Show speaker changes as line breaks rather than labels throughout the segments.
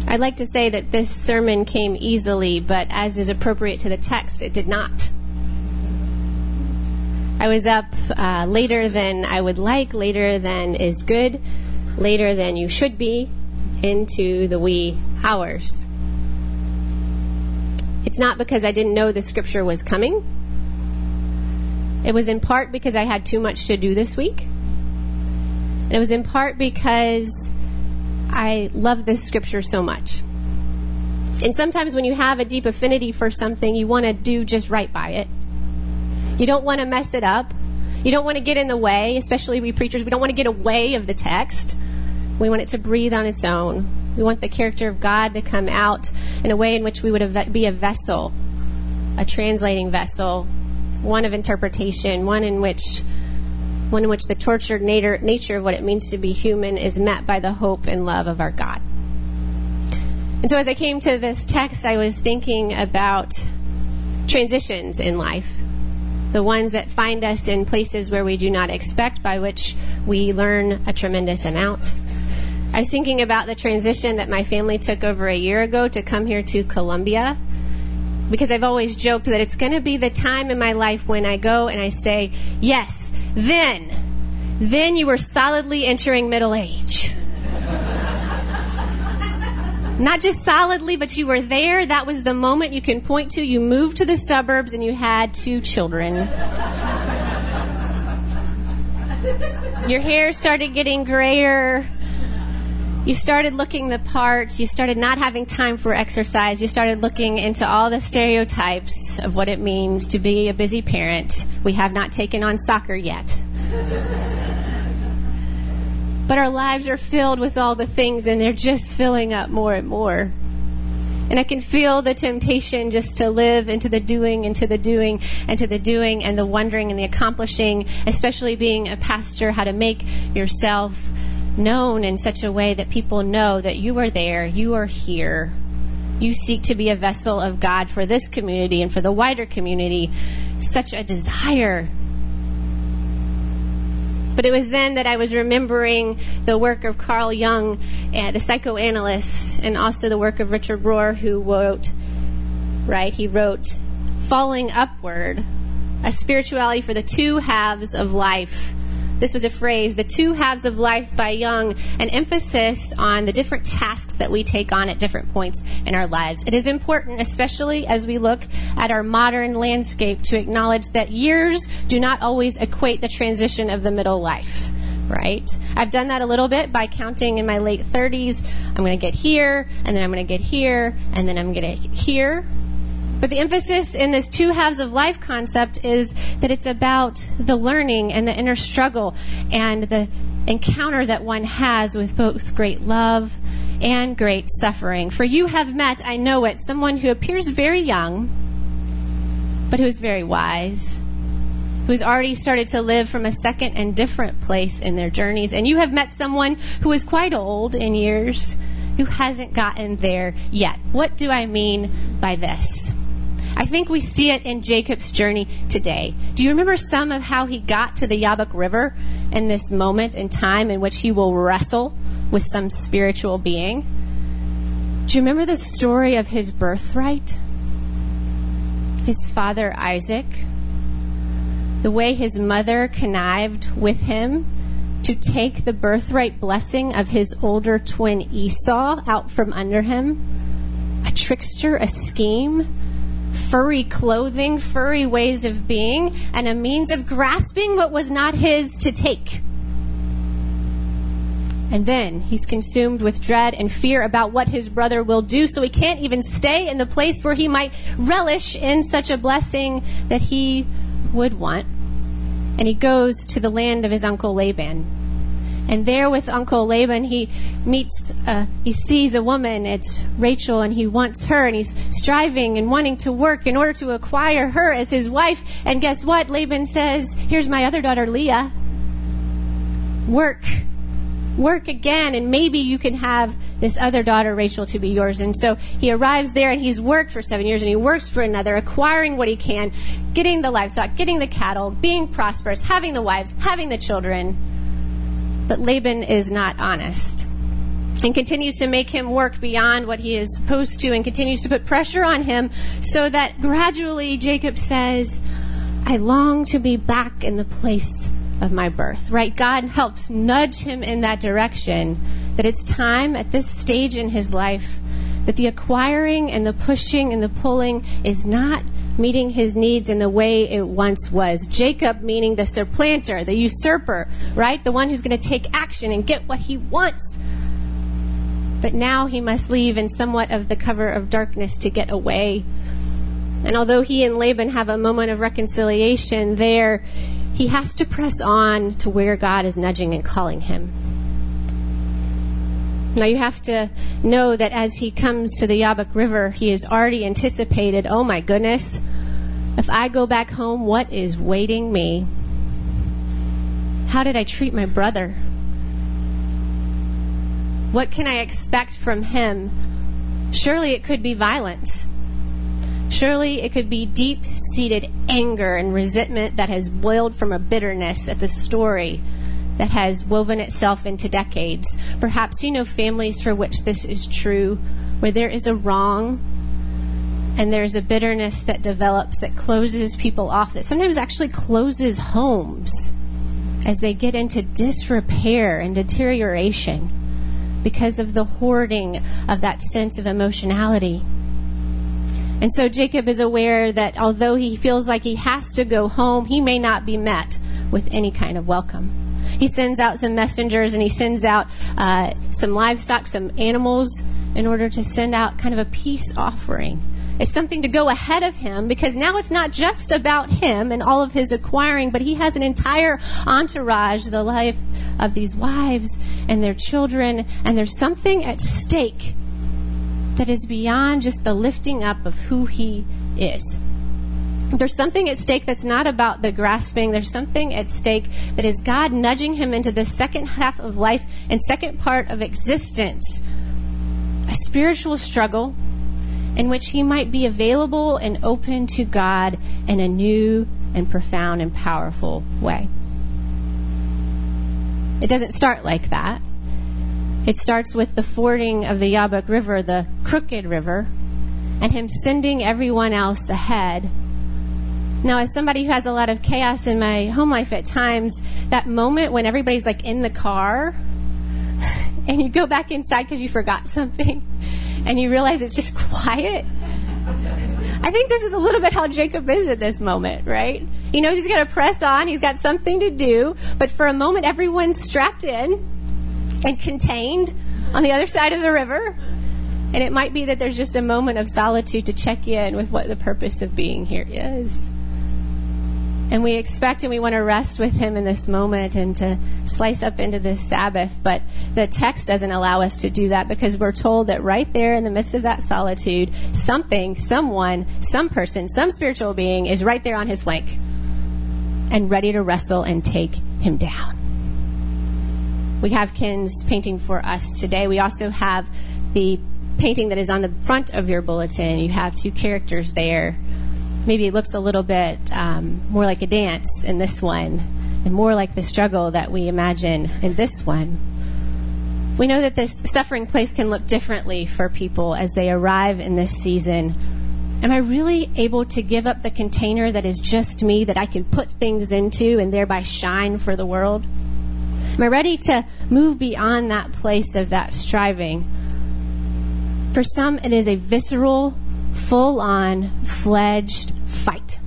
I'd like to say that this sermon came easily, but as is appropriate to the text, it did not. I was up later than I would like, later than is good, later than you should be, into the wee hours. It's not because I didn't know the scripture was coming. It was in part because I had too much to do this week. And it was in part because I love this scripture so much. And sometimes when you have a deep affinity for something, you want to do just right by it. You don't want to mess it up. You don't want to get in the way, especially we preachers. We don't want to get away of the text. We want it to breathe on its own. We want the character of God to come out in a way in which we would be a vessel, a translating vessel, one of interpretation, one in which the tortured nature of what it means to be human is met by the hope and love of our God. And so as I came to this text, I was thinking about transitions in life, the ones that find us in places where we do not expect, by which we learn a tremendous amount. I was thinking about the transition that my family took over a year ago to come here to Columbia, because I've always joked that it's going to be the time in my life when I go and I say, yes, then you were solidly entering middle age. Not just solidly, but you were there. That was the moment you can point to. You moved to the suburbs and you had 2 children. Your hair started getting grayer. You started looking the part. You started not having time for exercise. You started looking into all the stereotypes of what it means to be a busy parent. We have not taken on soccer yet. But our lives are filled with all the things, and they're just filling up more and more. And I can feel the temptation just to live into the doing, into the doing, and to the doing, and the wondering and the accomplishing, especially being a pastor, how to make yourself known in such a way that people know that you are there, you are here. You seek to be a vessel of God for this community and for the wider community. Such a desire. But it was then that I was remembering the work of Carl Jung, the psychoanalyst, and also the work of Richard Rohr, who he wrote, Falling Upward, a spirituality for the 2 halves of life. This was a phrase, the 2 halves of life by Jung, an emphasis on the different tasks that we take on at different points in our lives. It is important, especially as we look at our modern landscape, to acknowledge that years do not always equate the transition of the middle life, right? I've done that a little bit by counting in my late 30s. I'm going to get here, and then I'm going to get here, and then I'm going to get here. But the emphasis in this 2 halves of life concept is that it's about the learning and the inner struggle and the encounter that one has with both great love and great suffering. For you have met, I know it, someone who appears very young, but who is very wise, who has already started to live from a second and different place in their journeys. And you have met someone who is quite old in years, who hasn't gotten there yet. What do I mean by this? I think we see it in Jacob's journey today. Do you remember some of how he got to the Jabbok River in this moment in time in which he will wrestle with some spiritual being? Do you remember the story of his birthright? His father Isaac? The way his mother connived with him to take the birthright blessing of his older twin Esau out from under him? A trickster, a scheme, furry clothing, furry ways of being, and a means of grasping what was not his to take. And then he's consumed with dread and fear about what his brother will do, so he can't even stay in the place where he might relish in such a blessing that he would want. And he goes to the land of his uncle Laban. And there with Uncle Laban, he sees a woman, it's Rachel, and he wants her, and he's striving and wanting to work in order to acquire her as his wife. And guess what? Laban says, here's my other daughter, Leah. Work again, and maybe you can have this other daughter, Rachel, to be yours. And so he arrives there, and he's worked for 7 years, and he works for another, acquiring what he can, getting the livestock, getting the cattle, being prosperous, having the wives, having the children. But Laban is not honest. and continues to make him work beyond what he is supposed to and continues to put pressure on him so that gradually Jacob says, I long to be back in the place of my birth, right? God helps nudge him in that direction, that it's time at this stage in his life that the acquiring and the pushing and the pulling is not meeting his needs in the way it once was. Jacob meaning the supplanter, the usurper, right? The one who's going to take action and get what he wants. But now he must leave in somewhat of the cover of darkness to get away. And although he and Laban have a moment of reconciliation there, he has to press on to where God is nudging and calling him. Now you have to know that as he comes to the Jabbok River, he has already anticipated, oh my goodness, if I go back home, what is waiting me? How did I treat my brother? What can I expect from him? Surely it could be violence. Surely it could be deep-seated anger and resentment that has boiled from a bitterness at the story that has woven itself into decades. Perhaps you know families for which this is true, where there is a wrong and there's a bitterness that develops that closes people off, that sometimes actually closes homes as they get into disrepair and deterioration because of the hoarding of that sense of emotionality. And so Jacob is aware that although he feels like he has to go home, he may not be met with any kind of welcome. He sends out some messengers and he sends out some livestock, some animals, in order to send out kind of a peace offering. It's something to go ahead of him, because now it's not just about him and all of his acquiring, but he has an entire entourage, the life of these wives and their children, and there's something at stake that is beyond just the lifting up of who he is. There's something at stake that's not about the grasping. There's something at stake that is God nudging him into the second half of life and second part of existence, a spiritual struggle in which he might be available and open to God in a new and profound and powerful way. It doesn't start like that. It starts with the fording of the Jabbok River, the crooked river, and him sending everyone else ahead. Now, as somebody who has a lot of chaos in my home life at times, that moment when everybody's like in the car and you go back inside because you forgot something and you realize it's just quiet. I think this is a little bit how Jacob is at this moment, right? He knows he's got to press on. He's got something to do. But for a moment, everyone's strapped in and contained on the other side of the river. And it might be that there's just a moment of solitude to check in with what the purpose of being here is. And we expect and we want to rest with him in this moment and to slice up into this Sabbath. But the text doesn't allow us to do that, because we're told that right there in the midst of that solitude, something, someone, some person, some spiritual being is right there on his flank and ready to wrestle and take him down. We have Ken's painting for us today. We also have the painting that is on the front of your bulletin. You have two characters there. Maybe it looks a little bit more like a dance in this one and more like the struggle that we imagine in this one. We know that this suffering place can look differently for people as they arrive in this season. Am I really able to give up the container that is just me, that I can put things into and thereby shine for the world? Am I ready to move beyond that place of that striving? For some, it is a visceral, full-on, fledged fight.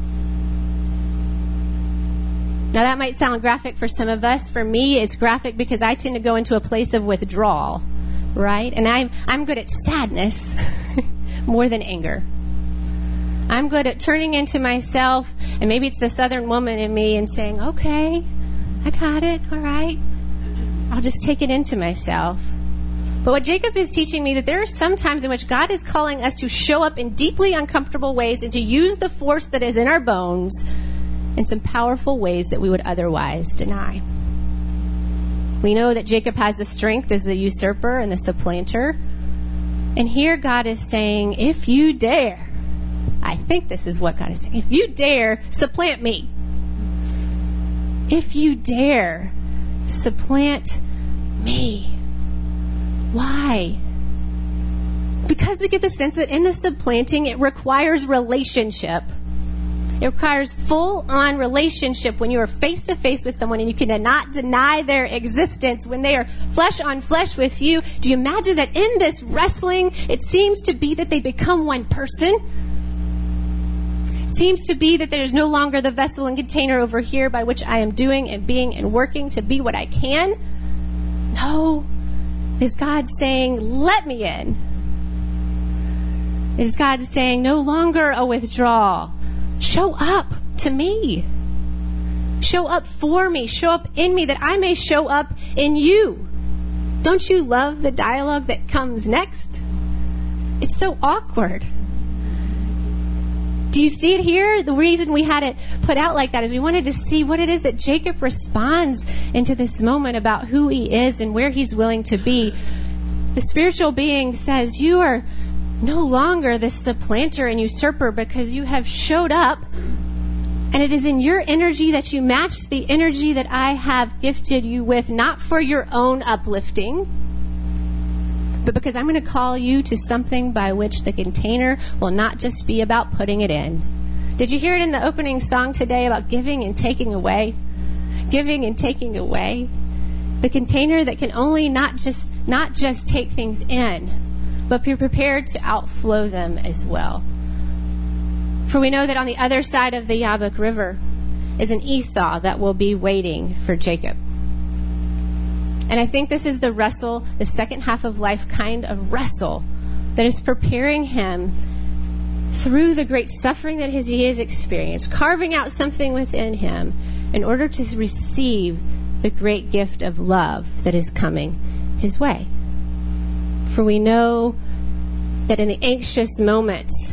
Now, that might sound graphic for some of us. For me, it's graphic because I tend to go into a place of withdrawal, right? And I'm good at sadness more than anger. I'm good at turning into myself, and maybe it's the Southern woman in me, and saying, okay, I got it, all right. I'll just take it into myself. But what Jacob is teaching me, that there are some times in which God is calling us to show up in deeply uncomfortable ways and to use the force that is in our bones in some powerful ways that we would otherwise deny. We know that Jacob has the strength as the usurper and the supplanter. And here God is saying, if you dare, I think this is what God is saying, if you dare supplant me, if you dare supplant me, Why? Because we get the sense that in the supplanting, it requires relationship. It requires full-on relationship when you are face-to-face with someone and you cannot deny their existence, when they are flesh-on-flesh with you. Do you imagine that in this wrestling, it seems to be that they become one person? It seems to be that there is no longer the vessel and container over here by which I am doing and being and working to be what I can. No. It is God saying, let me in. It is God saying, no longer a withdrawal. Show up to me. Show up for me. Show up in me that I may show up in you. Don't you love the dialogue that comes next? It's so awkward. Do you see it here? The reason we had it put out like that is we wanted to see what it is that Jacob responds into this moment about who he is and where he's willing to be. The spiritual being says, you are no longer this supplanter and usurper because you have showed up, and it is in your energy that you match the energy that I have gifted you with, not for your own uplifting, but because I'm going to call you to something by which the container will not just be about putting it in. Did you hear it in the opening song today about giving and taking away? Giving and taking away. The container that can only not just take things in, but be prepared to outflow them as well. For we know that on the other side of the Jabbok River is an Esau that will be waiting for Jacob. And I think this is the wrestle, the second half of life kind of wrestle that is preparing him through the great suffering that he has experienced, carving out something within him in order to receive the great gift of love that is coming his way. For we know that in the anxious moments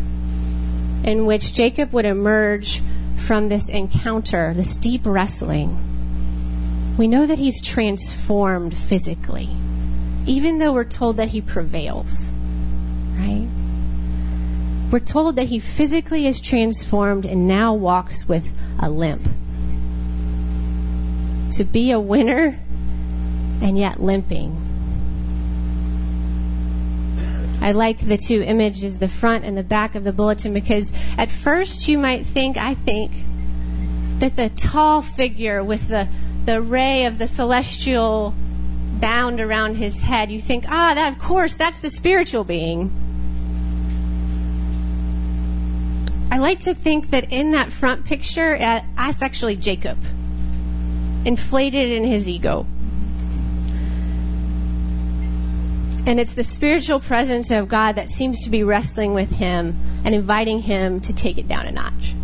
in which Jacob would emerge from this encounter, this deep wrestling, we know that he's transformed physically, even though we're told that he prevails, right? We're told that he physically is transformed and now walks with a limp. To be a winner and yet limping. I like the two images, the front and the back of the bulletin, because at first you might think, I think, that the tall figure with the ray of the celestial bound around his head, you think, that of course, that's the spiritual being. I like to think that in that front picture, that's actually Jacob, inflated in his ego. And it's the spiritual presence of God that seems to be wrestling with him and inviting him to take it down a notch.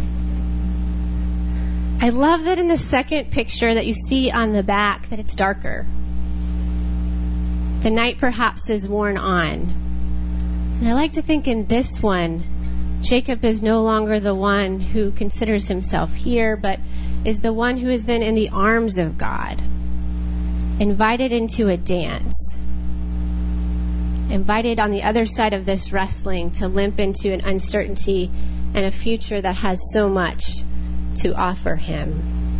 I love that in the second picture that you see on the back that it's darker. The night perhaps is worn on. And I like to think in this one, Jacob is no longer the one who considers himself here, but is the one who is then in the arms of God, invited into a dance, invited on the other side of this wrestling to limp into an uncertainty and a future that has so much to offer him.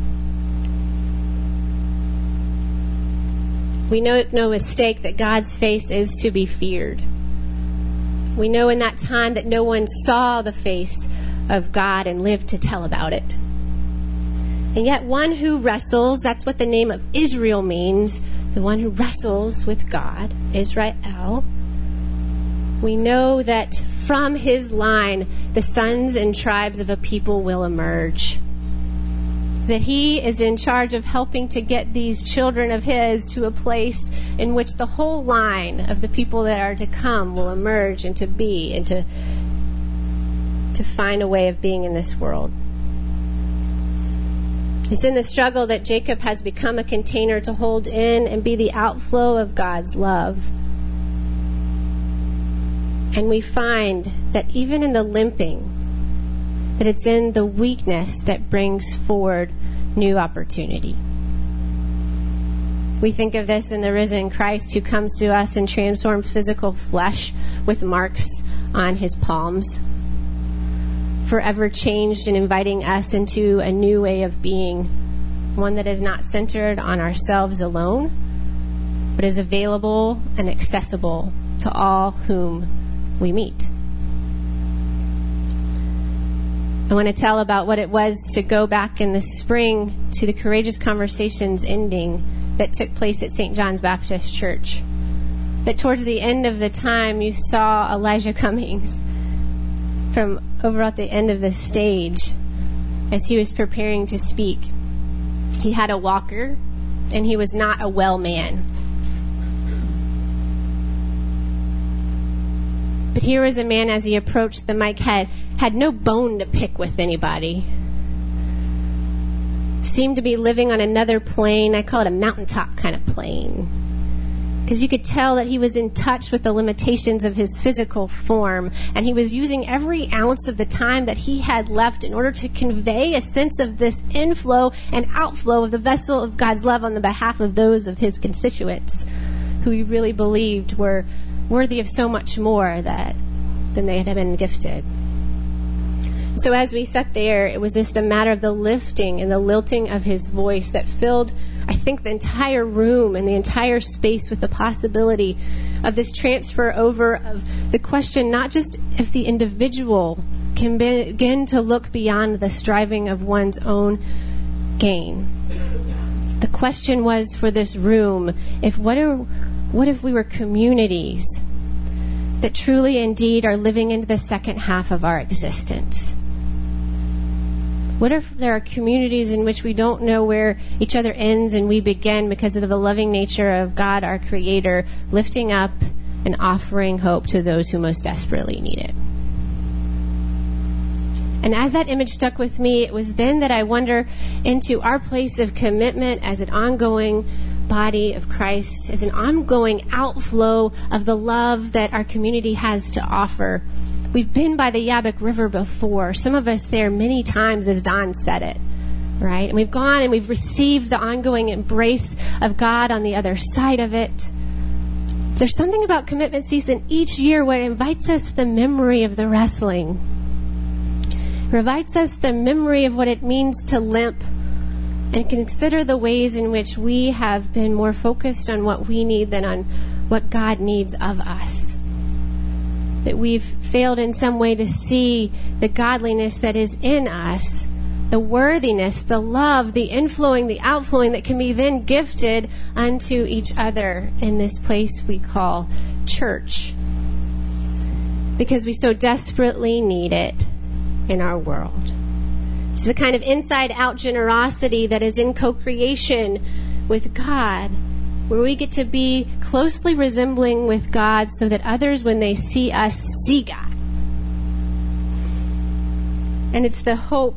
We know no mistake that God's face is to be feared. We know in that time that no one saw the face of God and lived to tell about it. And yet one who wrestles, that's what the name of Israel means, the one who wrestles with God, Israel. We know that from his line, the sons and tribes of a people will emerge. That he is in charge of helping to get these children of his to a place in which the whole line of the people that are to come will emerge and to be and to find a way of being in this world. It's in the struggle that Jacob has become a container to hold in and be the outflow of God's love. And we find that even in the limping, that it's in the weakness that brings forward new opportunity. We think of this in the risen Christ who comes to us in transformed physical flesh with marks on his palms, forever changed and inviting us into a new way of being, one that is not centered on ourselves alone, but but is available and accessible to all whom we meet. I want to tell about what it was to go back in the spring to the Courageous Conversations ending that took place at St. John's Baptist Church. That towards the end of the time, you saw Elijah Cummings from over at the end of the stage as he was preparing to speak. He had a walker, and he was not a well man. But here was a man, as he approached the mic, had no bone to pick with anybody. Seemed to be living on another plane. I call it a mountaintop kind of plane. Because you could tell that he was in touch with the limitations of his physical form, and he was using every ounce of the time that he had left in order to convey a sense of this inflow and outflow of the vessel of God's love on the behalf of those of his constituents who he really believed were worthy of so much more than they had been gifted. So as we sat there, it was just a matter of the lifting and the lilting of his voice that filled, I think, the entire room and the entire space with the possibility of this transfer over of the question, not just if the individual can begin to look beyond the striving of one's own gain. The question was for this room, what if we were communities that truly indeed are living into the second half of our existence? What if there are communities in which we don't know where each other ends and we begin because of the loving nature of God, our Creator, lifting up and offering hope to those who most desperately need it? And as that image stuck with me, it was then that I wonder into our place of commitment as an ongoing body of Christ, as an ongoing outflow of the love that our community has to offer. We've been by the Yabok River before. Some of us there many times, as Don said it, right? And we've gone and we've received the ongoing embrace of God on the other side of it. There's something about commitment season each year where it invites us the memory of the wrestling. It invites us the memory of what it means to limp and consider the ways in which we have been more focused on what we need than on what God needs of us. That we've failed in some way to see the godliness that is in us, the worthiness, the love, the inflowing, the outflowing that can be then gifted unto each other in this place we call church. Because we so desperately need it in our world. It's the kind of inside-out generosity that is in co-creation with God, where we get to be closely resembling with God so that others, when they see us, see God. And it's the hope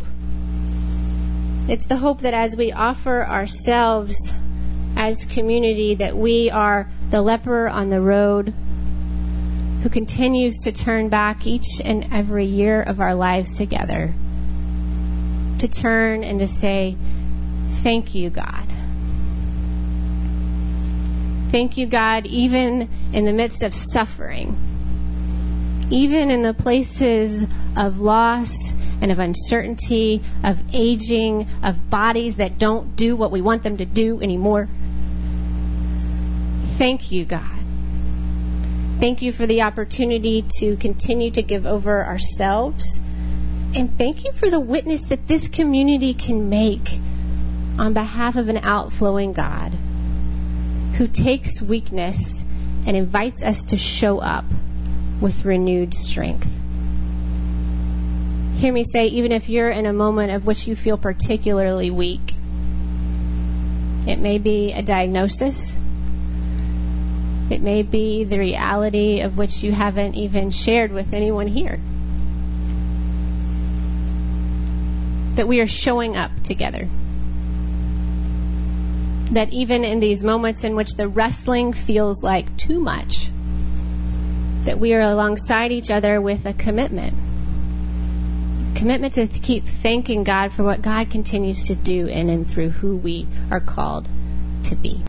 that as we offer ourselves as community, that we are the leper on the road who continues to turn back each and every year of our lives together, to turn and to say, thank you, God. Thank you, God, even in the midst of suffering, even in the places of loss and of uncertainty, of aging, of bodies that don't do what we want them to do anymore. Thank you, God. Thank you for the opportunity to continue to give over ourselves. And thank you for the witness that this community can make on behalf of an outflowing God who takes weakness and invites us to show up with renewed strength. Hear me say, even if you're in a moment of which you feel particularly weak, it may be a diagnosis. It may be the reality of which you haven't even shared with anyone here. That we are showing up together. That even in these moments in which the wrestling feels like too much, that we are alongside each other with a commitment. Commitment to keep thanking God for what God continues to do in and through who we are called to be.